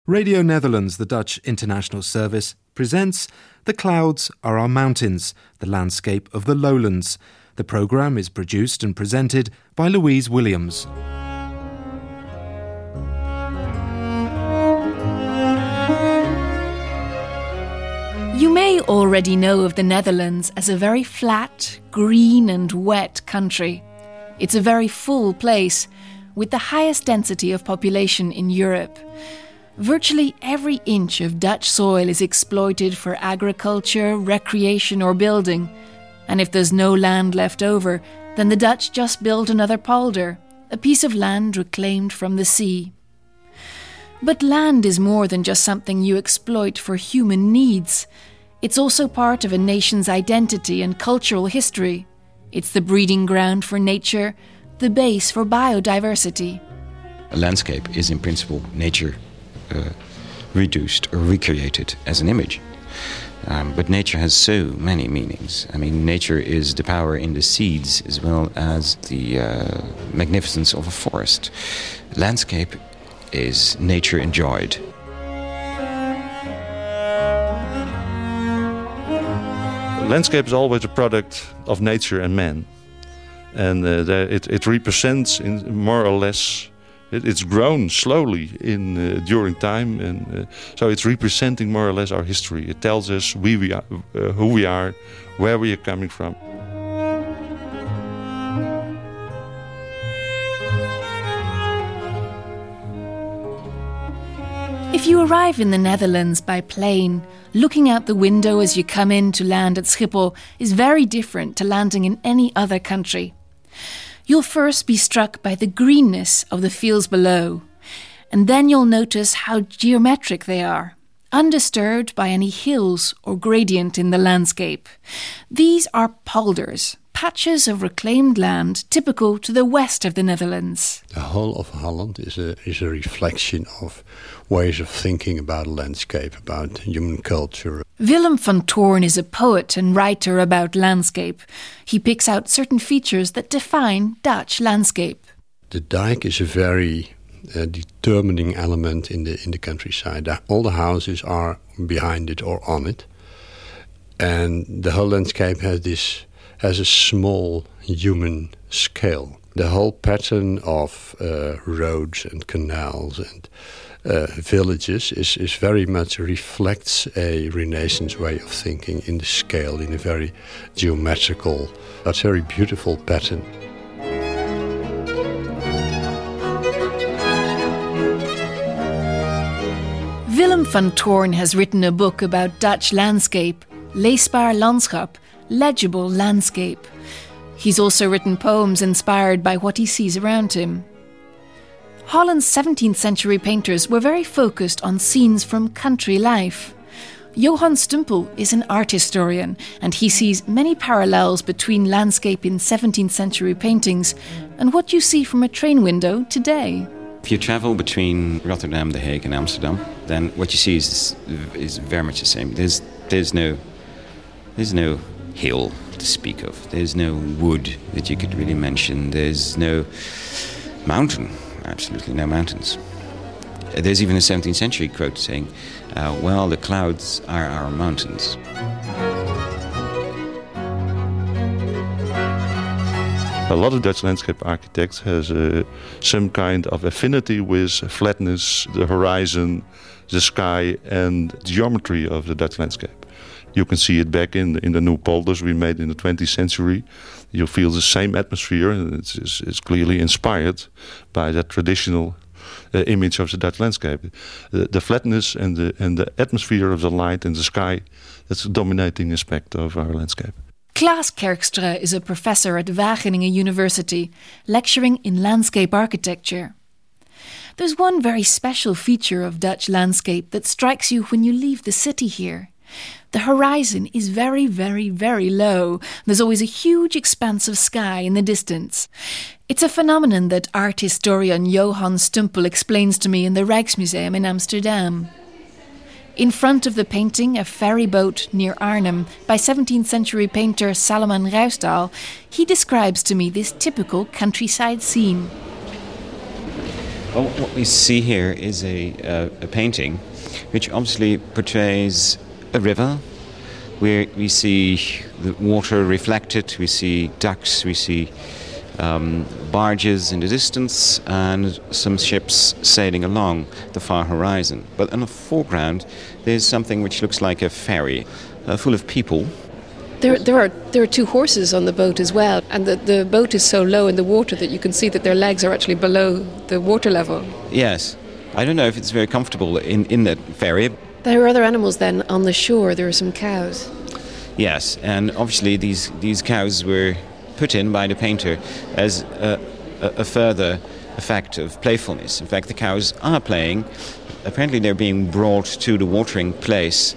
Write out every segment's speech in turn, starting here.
Radio Netherlands, the Dutch international service, presents The Clouds Are Our Mountains, the landscape of the lowlands. The programme is produced and presented by Louise Williams. You may already know of the Netherlands as a very flat, green and wet country. It's a very full place, with the highest density of population in Europe. Virtually every inch of Dutch soil is exploited for agriculture, recreation or building. And if there's no land left over, then the Dutch just build another polder, a piece of land reclaimed from the sea. But land is more than just something you exploit for human needs. It's also part of a nation's identity and cultural history. It's the breeding ground for nature, the base for biodiversity. A landscape is in principle nature reduced or recreated as an image. But nature has so many meanings. I mean, nature is the power in the seeds as well as the magnificence of a forest. Landscape is nature enjoyed. Landscape is always a product of nature and man. And it represents in more or less. It's grown slowly during time, and so it's representing more or less our history. It tells us who we are, where we are coming from. If you arrive in the Netherlands by plane, looking out the window as you come in to land at Schiphol is very different to landing in any other country. You'll first be struck by the greenness of the fields below, and then you'll notice how geometric they are, undisturbed by any hills or gradient in the landscape. These are polders, patches of reclaimed land typical to the west of the Netherlands. The whole of Holland is a reflection of ways of thinking about a landscape, about human culture. Willem van Toorn is a poet and writer about landscape. He picks out certain features that define Dutch landscape. The dike is a very determining element in the countryside. All the houses are behind it or on it. And the whole landscape has a small human scale. The whole pattern of roads and canals and villages is very much reflects a Renaissance way of thinking in the scale, in a very geometrical, but very beautiful pattern. Willem van Toorn has written a book about Dutch landscape, Leesbaar Landschap, legible landscape. He's also written poems inspired by what he sees around him. Holland's 17th century painters were very focused on scenes from country life. Johan Stumpel is an art historian, and he sees many parallels between landscape in 17th century paintings and what you see from a train window today. If you travel between Rotterdam, The Hague and Amsterdam, then what you see is very much the same. There's no hill to speak of. There's no wood that you could really mention. There's no mountain. Absolutely no mountains. There's even a 17th century quote saying, well, the clouds are our mountains. A lot of Dutch landscape architects has some kind of affinity with flatness, the horizon, the sky and the geometry of the Dutch landscape. You can see it back in the new polders we made in the 20th century. You feel the same atmosphere, and it's clearly inspired by that traditional image of the Dutch landscape. The flatness and the atmosphere of the light and the sky, that's a dominating aspect of our landscape. Klaas Kerkstra is a professor at Wageningen University, lecturing in landscape architecture. There's one very special feature of Dutch landscape that strikes you when you leave the city here. The horizon is very, very, very low. There's always a huge expanse of sky in the distance. It's a phenomenon that art historian Johan Stumpel explains to me in the Rijksmuseum in Amsterdam. In front of the painting, A Ferry Boat Near Arnhem, by 17th century painter Salomon Ruisdael, he describes to me this typical countryside scene. Well, what we see here is a painting which obviously portrays a river where we see the water reflected, we see ducks, we see barges in the distance and some ships sailing along the far horizon. But in the foreground there's something which looks like a ferry full of people. There are two horses on the boat as well, and the boat is so low in the water that you can see that their legs are actually below the water level. Yes. I don't know if it's very comfortable in that ferry. There are other animals then on the shore. There are some cows. Yes, and obviously these cows were put in by the painter as a further effect of playfulness. In fact, the cows are playing. Apparently they're being brought to the watering place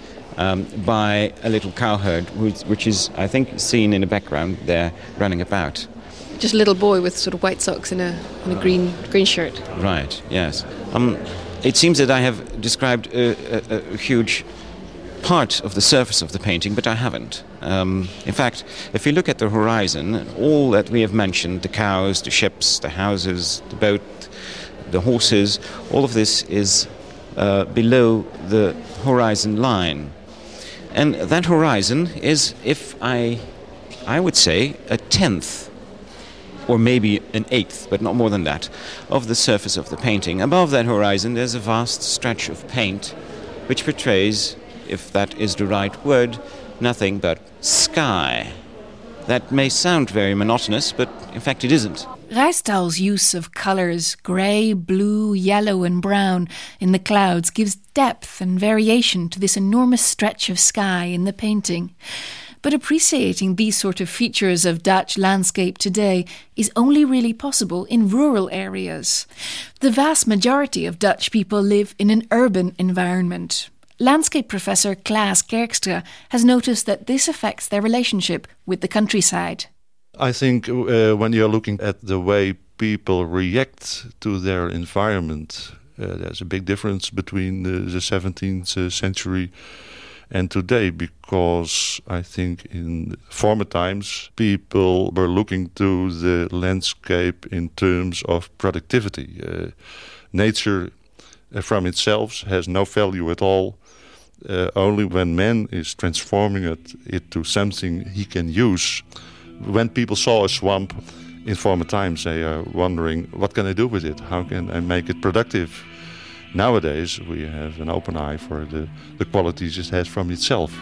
by a little cowherd, which is, I think, seen in the background there running about. Just a little boy with sort of white socks and a green shirt. Right, yes. It seems that I have described a huge part of the surface of the painting, but I haven't. In fact, if you look at the horizon, all that we have mentioned, the cows, the ships, the houses, the boat, the horses, all of this is below the horizon line. And that horizon is, if I would say, a tenth, or maybe an eighth, but not more than that, of the surface of the painting. Above that horizon there's a vast stretch of paint which portrays, if that is the right word, nothing but sky. That may sound very monotonous, but in fact it isn't. Ruysdael's use of colours, grey, blue, yellow and brown, in the clouds gives depth and variation to this enormous stretch of sky in the painting. But appreciating these sort of features of Dutch landscape today is only really possible in rural areas. The vast majority of Dutch people live in an urban environment. Landscape professor Klaas Kerkstra has noticed that this affects their relationship with the countryside. I think when you're looking at the way people react to their environment, there's a big difference between the 17th century and today, because I think in former times people were looking to the landscape in terms of productivity. Nature from itself has no value at all. Only when man is transforming it to something he can use. When people saw a swamp in former times, they are wondering, what can I do with it? How can I make it productive? Nowadays, we have an open eye for the qualities it has from itself.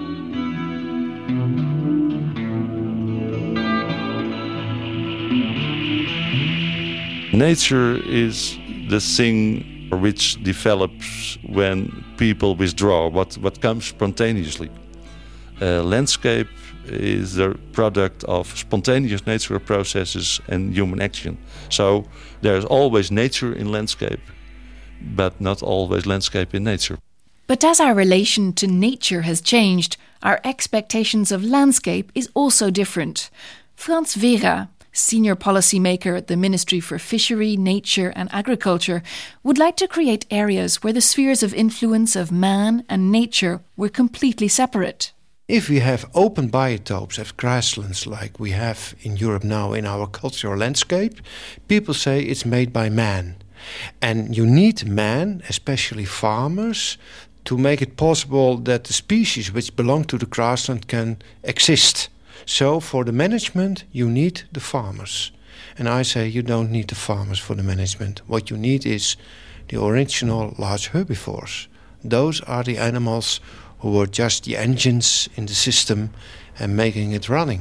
Nature is the thing which develops when people withdraw, what comes spontaneously. Landscape is the product of spontaneous natural processes and human action. So there is always nature in landscape, but not always landscape in nature. But as our relation to nature has changed, our expectations of landscape is also different. Frans Vera, senior policymaker at the Ministry for Fishery, Nature and Agriculture, would like to create areas where the spheres of influence of man and nature were completely separate. If we have open biotopes as grasslands like we have in Europe now in our cultural landscape, people say it's made by man. And you need man, especially farmers, to make it possible that the species which belong to the grassland can exist. So for the management, you need the farmers. And I say you don't need the farmers for the management. What you need is the original large herbivores. Those are the animals who were just the engines in the system and making it running.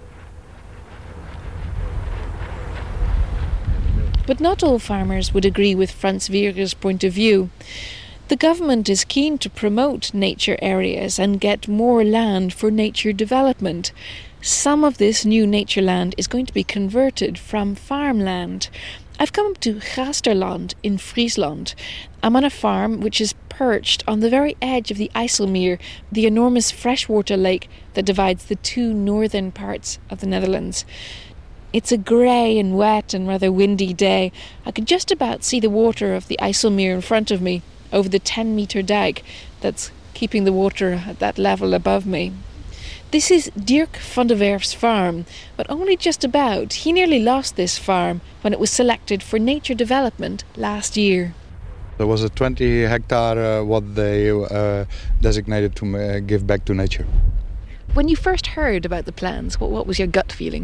But not all farmers would agree with Frans Vera's point of view. The government is keen to promote nature areas and get more land for nature development. Some of this new nature land is going to be converted from farmland. I've come to Gaasterland in Friesland. I'm on a farm which is perched on the very edge of the IJsselmeer, the enormous freshwater lake that divides the two northern parts of the Netherlands. It's a grey and wet and rather windy day. I could just about see the water of the IJsselmeer in front of me over the 10-metre dike that's keeping the water at that level above me. This is Dirk van der Werf's farm, but only just about. He nearly lost this farm when it was selected for nature development last year. There was a 20 hectare what they designated to give back to nature. When you first heard about the plans, what was your gut feeling?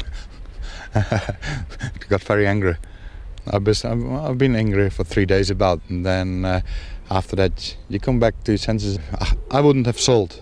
I got very angry. I've been angry for 3 days about, and then after that you come back to your senses. I wouldn't have sold.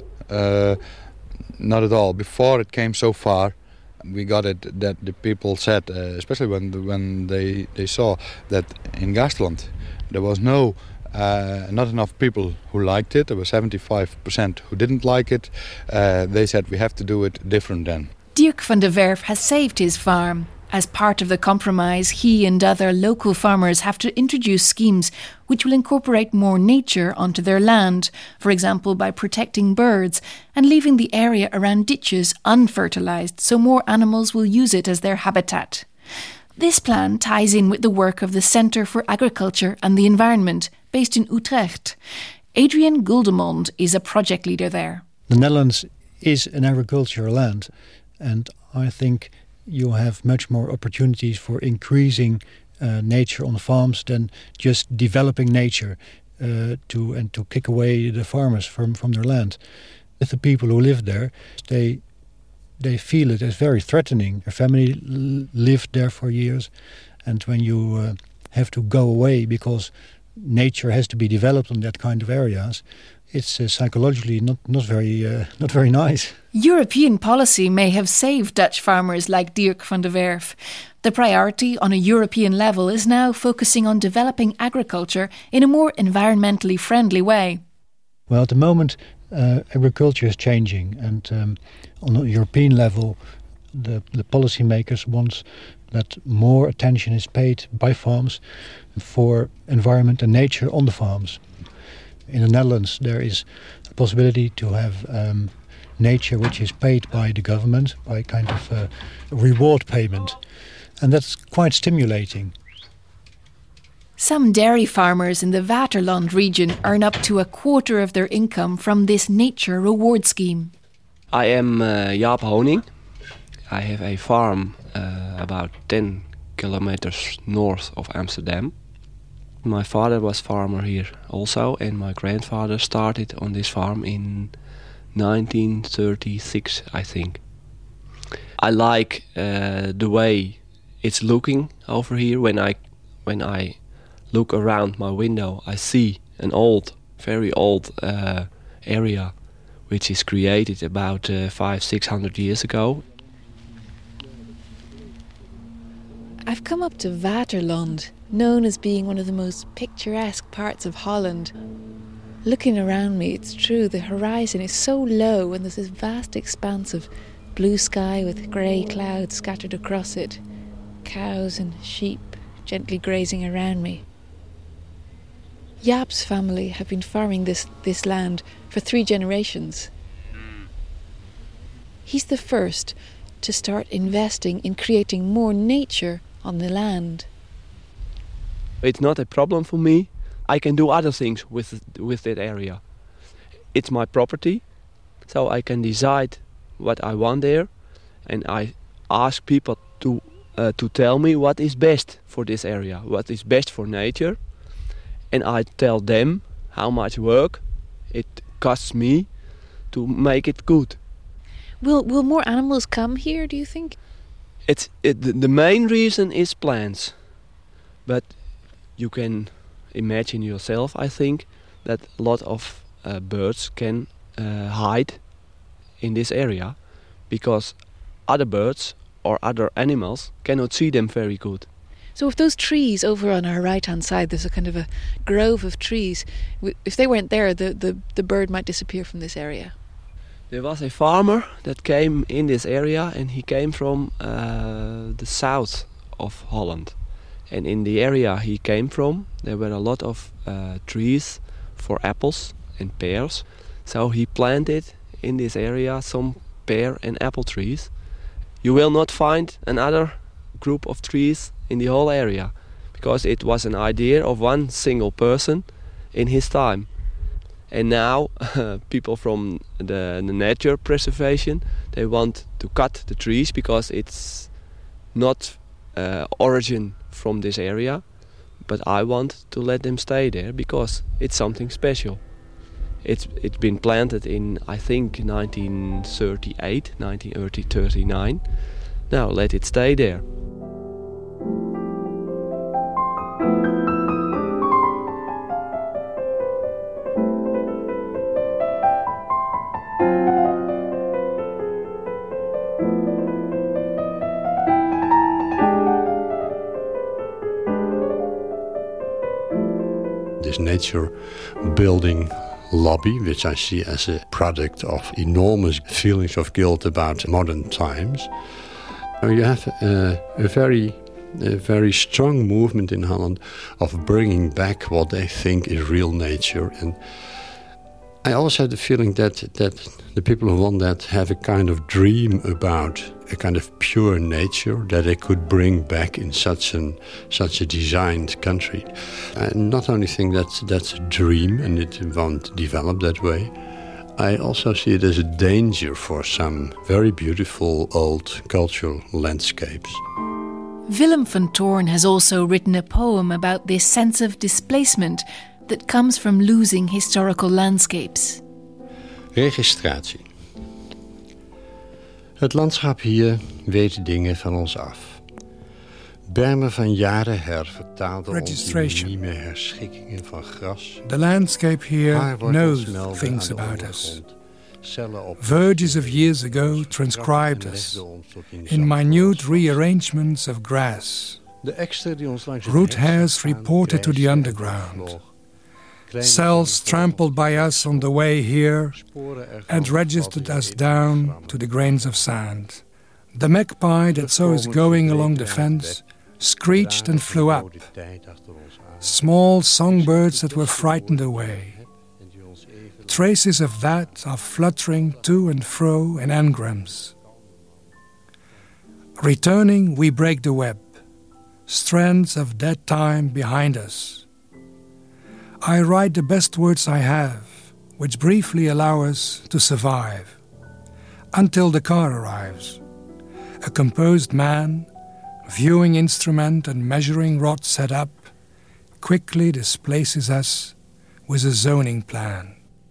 Not at all. Before it came so far, we got it that the people said, especially when they saw that in Gasteland there was not enough people who liked it. There were 75% who didn't like it. They said we have to do it different then. Dirk van der Werf has saved his farm. As part of the compromise, he and other local farmers have to introduce schemes which will incorporate more nature onto their land, for example by protecting birds and leaving the area around ditches unfertilised so more animals will use it as their habitat. This plan ties in with the work of the Centre for Agriculture and the Environment, based in Utrecht. Adrian Guldemond is a project leader there. The Netherlands is an agricultural land, and I think you have much more opportunities for increasing nature on the farms than just developing nature to kick away the farmers from their land. With the people who live there, they feel it as very threatening. Their family lived there for years, and when you have to go away because nature has to be developed on that kind of areas, it's psychologically not very nice. European policy may have saved Dutch farmers like Dirk van der Werf. The priority on a European level is now focusing on developing agriculture in a more environmentally friendly way. Well, at the moment, agriculture is changing, and on a European level, the policymakers want that more attention is paid by farms for environment and nature on the farms. In the Netherlands, there is a possibility to have nature which is paid by the government, by kind of a reward payment. And that's quite stimulating. Some dairy farmers in the Waterland region earn up to a quarter of their income from this nature reward scheme. I am Jaap Honing. I have a farm about 10 kilometers north of Amsterdam. My father was farmer here also, and my grandfather started on this farm in 1936, I think. I like the way it's looking over here. When I look around my window, I see an very old area which is created about 500-600 years ago. I've come up to Waterland, known as being one of the most picturesque parts of Holland. Looking around me, it's true, the horizon is so low and there's this vast expanse of blue sky with grey clouds scattered across it. Cows and sheep gently grazing around me. Jaap's family have been farming this land for 3 generations. He's the first to start investing in creating more nature on the land. It's not a problem for me. I can do other things with that area. It's my property, so I can decide what I want there, and I ask people to tell me what is best for this area, what is best for nature, and I tell them how much work it costs me to make it good. Will more animals come here, do you think? The main reason is plants, but you can imagine yourself, I think, that a lot of birds can hide in this area because other birds or other animals cannot see them very good. So if those trees over on our right-hand side, there's a kind of a grove of trees, if they weren't there, the bird might disappear from this area. There was a farmer that came in this area, and he came from the south of Holland. And in the area he came from, there were a lot of trees for apples and pears. So he planted in this area some pear and apple trees. You will not find another group of trees in the whole area, because it was an idea of one single person in his time. And now people from the nature preservation, they want to cut the trees because it's not origin from this area. But I want to let them stay there because it's something special. It's been planted in, I think, 1938, 1939. Now let it stay there. This nature building lobby, which I see as a product of enormous feelings of guilt about modern times. You have a very strong movement in Holland of bringing back what they think is real nature. And I also have the feeling that the people who want that have a kind of dream about a kind of pure nature that they could bring back in such a designed country. I not only think that's a dream and it won't develop that way, I also see it as a danger for some very beautiful old cultural landscapes. Willem van Toorn has also written a poem about this sense of displacement that comes from losing historical landscapes. Registratie. Het landschap hier weet dingen van ons af. Bermen van jaren her vertaalden ons in minieme herschikkingen van gras. The landscape here knows things about us. Verges of years ago transcribed us in minute rearrangements of grass. Root hairs reported to the underground. Cells trampled by us on the way here and registered us down to the grains of sand. The magpie that saw us going along the fence screeched and flew up. Small songbirds that were frightened away. Traces of that are fluttering to and fro in engrams. Returning, we break the web, strands of dead time behind us. I write the best words I have, which briefly allow us to survive, until the car arrives. A composed man, viewing instrument and measuring rod set up, quickly displaces us with a zoning plan.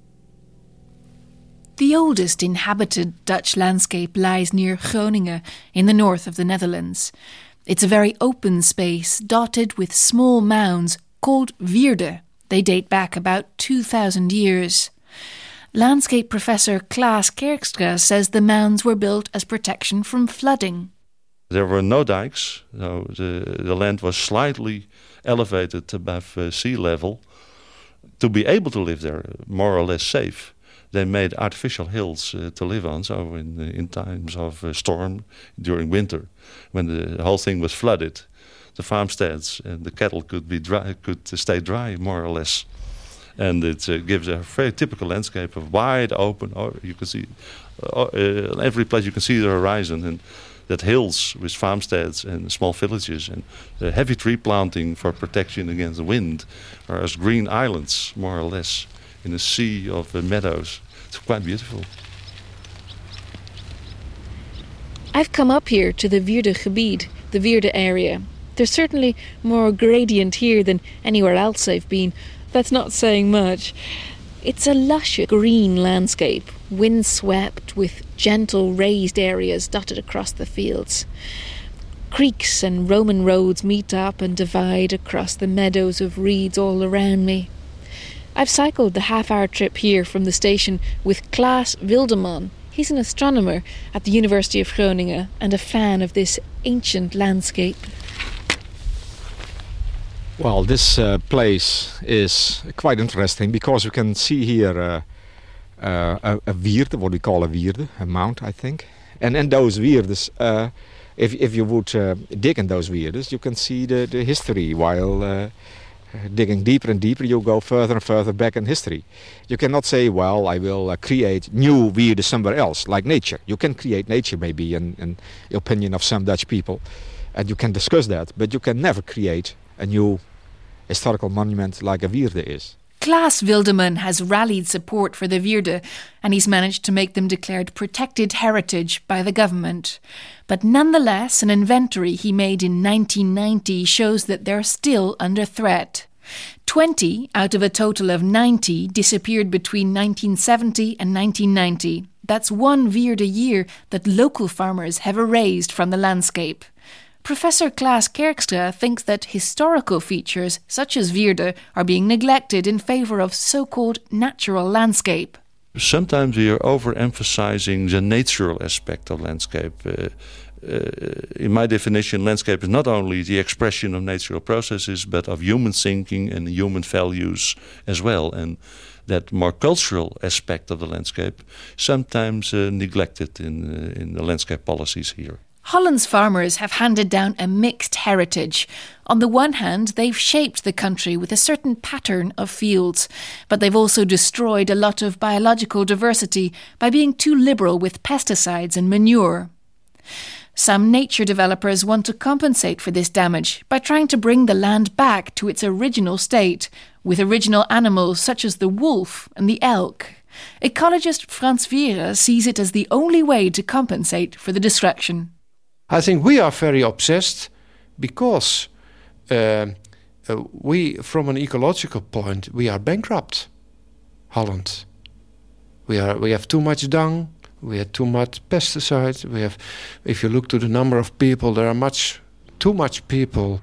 The oldest inhabited Dutch landscape lies near Groningen, in the north of the Netherlands. It's a very open space, dotted with small mounds called wierde. They date back about 2,000 years. Landscape professor Klaas Kerkstra says the mounds were built as protection from flooding. There were no dikes, so the land was slightly elevated above sea level. To be able to live there, more or less safe, they made artificial hills to live on. So in times of storm, during winter, when the whole thing was flooded, the farmsteads and the cattle could stay dry, more or less. And it gives a very typical landscape of wide open. You can see every place you can see the horizon, and that hills with farmsteads and small villages and heavy tree planting for protection against the wind, are as green islands, more or less, in a sea of meadows. It's quite beautiful. I've come up here to the Wierdegebied, the Wierde area. There's certainly more gradient here than anywhere else I've been. That's not saying much. It's a lush green landscape, windswept with gentle raised areas dotted across the fields. Creeks and Roman roads meet up and divide across the meadows of reeds all around me. I've cycled the half-hour trip here from the station with Klaas Wildeman. He's an astronomer at the University of Groningen and a fan of this ancient landscape. Well, this place is quite interesting because you can see here a wierde, what we call a wierde, a mount, I think. And in those wierdes, if you would dig in those wierdes, you can see the history. While digging deeper and deeper, you go further and further back in history. You cannot say, well, I will create new wierdes somewhere else, like nature. You can create nature, maybe, in the opinion of some Dutch people, and you can discuss that, but you can never create a new historical monument like a wierde is. Klaas Wildeman has rallied support for the Wierde, and he's managed to make them declared protected heritage by the government. But nonetheless, an inventory he made in 1990 shows that they're still under threat. 20 out of a total of 90 disappeared between 1970 and 1990. That's one Wierde a year that local farmers have erased from the landscape. Professor Klaas Kerkstra thinks that historical features such as Wierde are being neglected in favour of so-called natural landscape. Sometimes we are overemphasizing the natural aspect of landscape. In my definition, landscape is not only the expression of natural processes, but of human thinking and human values as well. And that more cultural aspect of the landscape sometimes neglected in the landscape policies here. Holland's farmers have handed down a mixed heritage. On the one hand, they've shaped the country with a certain pattern of fields, but they've also destroyed a lot of biological diversity by being too liberal with pesticides and manure. Some nature developers want to compensate for this damage by trying to bring the land back to its original state, with original animals such as the wolf and the elk. Ecologist Frans Wiere sees it as the only way to compensate for the destruction. I think we are very obsessed because we, from an ecological point, we are bankrupt. Holland. We have too much dung. We have too much pesticides. If you look to the number of people, there are too much people.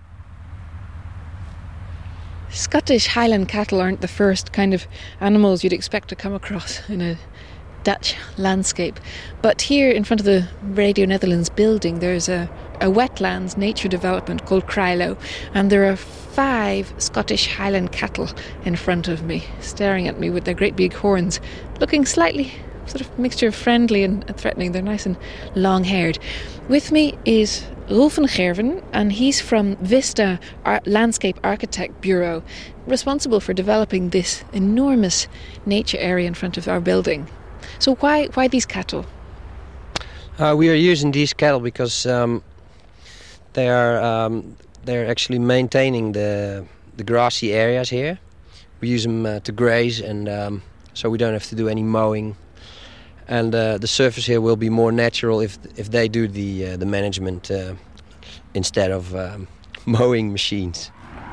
Scottish Highland cattle aren't the first kind of animals you'd expect to come across in a Dutch landscape. But here in front of the Radio Netherlands building, there's a wetlands nature development called Krylo, and there are 5 Scottish Highland cattle in front of me, staring at me with their great big horns, looking slightly sort of mixture of friendly and threatening. They're nice and long-haired. With me is Roel van Gerven, and he's from Vista Landscape Architect Bureau, responsible for developing this enormous nature area in front of our building. So why these cattle? We are using these cattle because they're actually maintaining the grassy areas here. We use them to graze, and so we don't have to do any mowing. And the surface here will be more natural if they do the management instead of mowing machines.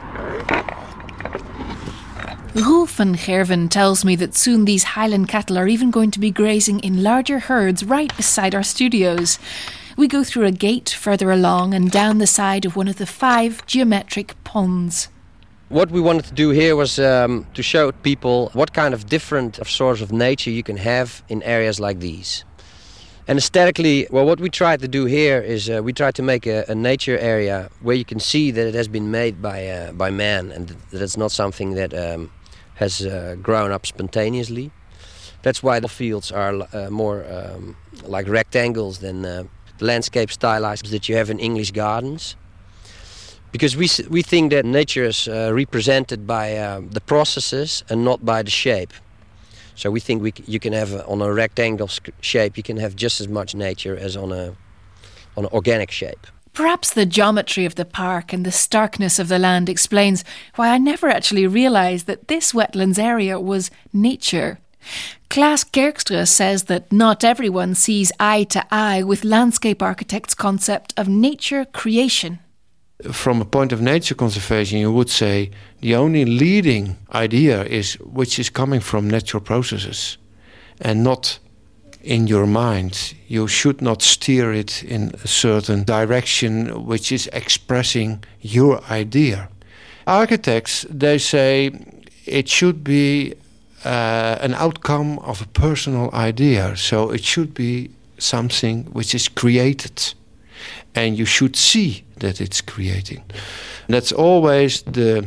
Roel van Gerven tells me that soon these Highland cattle are even going to be grazing in larger herds right beside our studios. We go through a gate further along and down the side of one of the 5 geometric ponds. What we wanted to do here was to show people what kind of different sorts of nature you can have in areas like these. And aesthetically, well, what we tried to do here is we tried to make a nature area where you can see that it has been made by man, and that it's not something that has grown up spontaneously. That's why the fields are more like rectangles than the landscape stylized that you have in English gardens. Because we think that nature is represented by the processes and not by the shape. So we think you can have on a rectangle shape, you can have just as much nature as on an organic shape. Perhaps the geometry of the park and the starkness of the land explains why I never actually realised that this wetlands area was nature. Klaas Kerkstra says that not everyone sees eye to eye with landscape architects' concept of nature creation. From a point of nature conservation, you would say the only leading idea is which is coming from natural processes and not in your mind. You should not steer it in a certain direction which is expressing your idea. Architects, they say it should be an outcome of a personal idea. So it should be something which is created. And you should see that it's creating. That's always the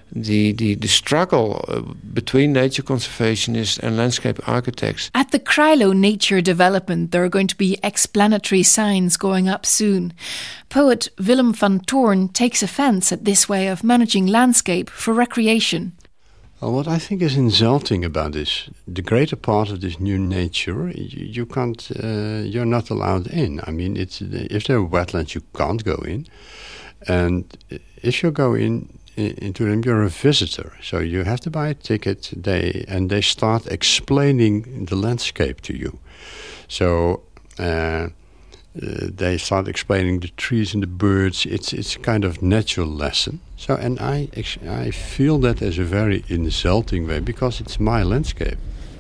struggle between nature conservationists and landscape architects. At the Krylo Nature Development, there are going to be explanatory signs going up soon. Poet Willem van Toorn takes offence at this way of managing landscape for recreation. Well, what I think is insulting about this, the greater part of this new nature, you can't, you're not allowed in. I mean, if there are wetlands, you can't go in. And if you go in, into them, you're a visitor. So you have to buy a ticket, and they start explaining the landscape to you. So they start explaining the trees and the birds. It's a kind of natural lesson. So, and I feel that as a very insulting way, because it's my landscape.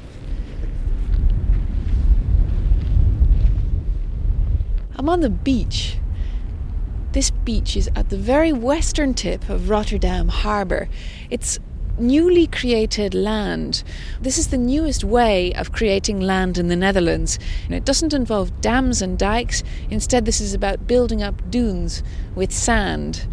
I'm on the beach. This beach is at the very western tip of Rotterdam Harbour. It's newly created land. This is the newest way of creating land in the Netherlands. And it doesn't involve dams and dikes. Instead, this is about building up dunes with sand.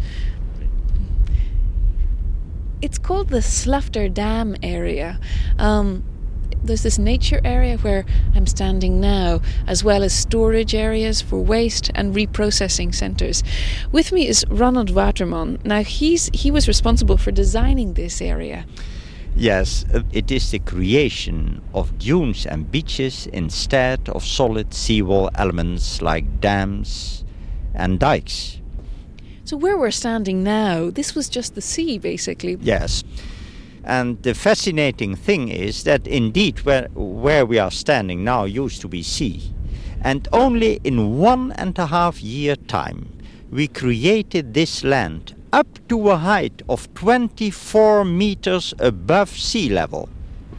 It's called the Slufterdam area. There's this nature area where I'm standing now, as well as storage areas for waste and reprocessing centres. With me is Ronald Waterman. Now, he was responsible for designing this area. Yes, it is the creation of dunes and beaches instead of solid seawall elements like dams and dikes. So where we're standing now, this was just the sea, basically. Yes. And the fascinating thing is that indeed where we are standing now used to be sea. And only in 1.5 year time we created this land up to a height of 24 meters above sea level.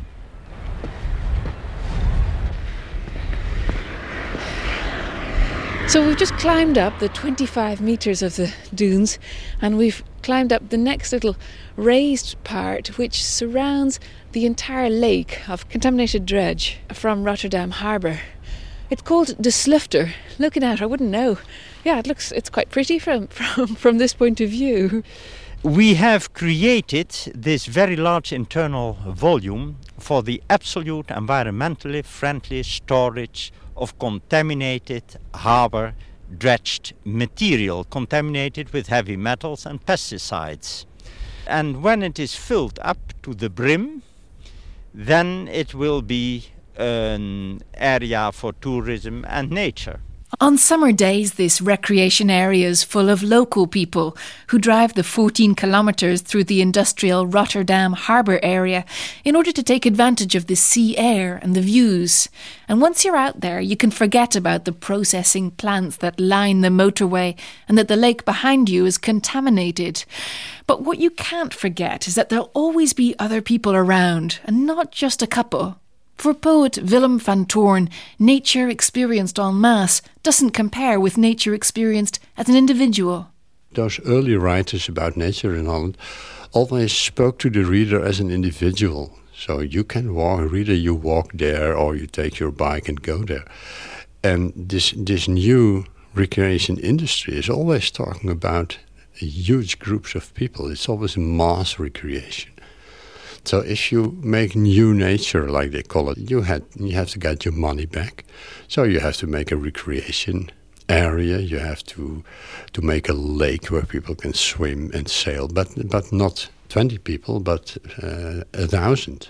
So we've just climbed up the 25 metres of the dunes, and we've climbed up the next little raised part which surrounds the entire lake of contaminated dredge from Rotterdam Harbour. It's called De Slufter. Looking at it, I wouldn't know. Yeah, it's quite pretty from this point of view. We have created this very large internal volume for the absolute environmentally friendly storage of contaminated harbour dredged material, contaminated with heavy metals and pesticides. And when it is filled up to the brim, then it will be an area for tourism and nature. On summer days, this recreation area is full of local people who drive the 14 kilometres through the industrial Rotterdam harbour area in order to take advantage of the sea air and the views. And once you're out there, you can forget about the processing plants that line the motorway and that the lake behind you is contaminated. But what you can't forget is that there'll always be other people around, and not just a couple. For poet Willem van Toorn, nature experienced en masse doesn't compare with nature experienced as an individual. Those early writers about nature in Holland always spoke to the reader as an individual. So you can walk, reader, you walk there, or you take your bike and go there. And this new recreation industry is always talking about huge groups of people. It's always mass recreation. So if you make new nature, like they call it, you have to get your money back. So you have to make a recreation area. You have to make a lake where people can swim and sail, but not 20 people, but 1,000.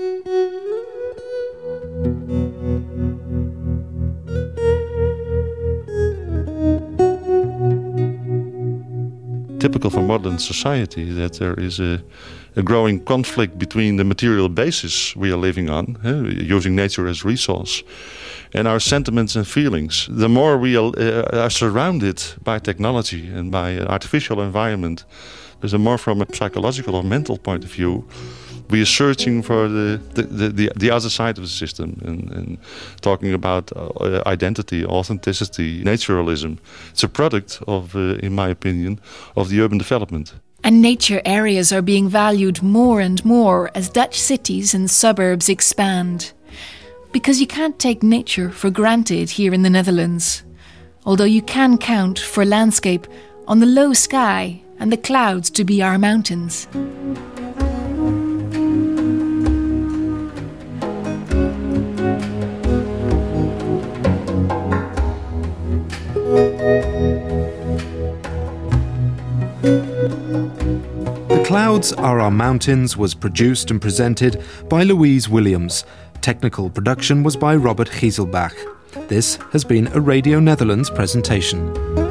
Typical for modern society that there is a growing conflict between the material basis we are living on, using nature as resource, and our sentiments and feelings. The more we are surrounded by technology and by an artificial environment, the more from a psychological or mental point of view, we are searching for the other side of the system and talking about identity, authenticity, naturalism. It's a product of, in my opinion, of the urban development. And nature areas are being valued more and more as Dutch cities and suburbs expand. Because you can't take nature for granted here in the Netherlands. Although you can count for landscape on the low sky and the clouds to be our mountains. The Clouds Are Our Mountains was produced and presented by Louise Williams. Technical production was by Robert Gieselbach. This has been a Radio Netherlands presentation.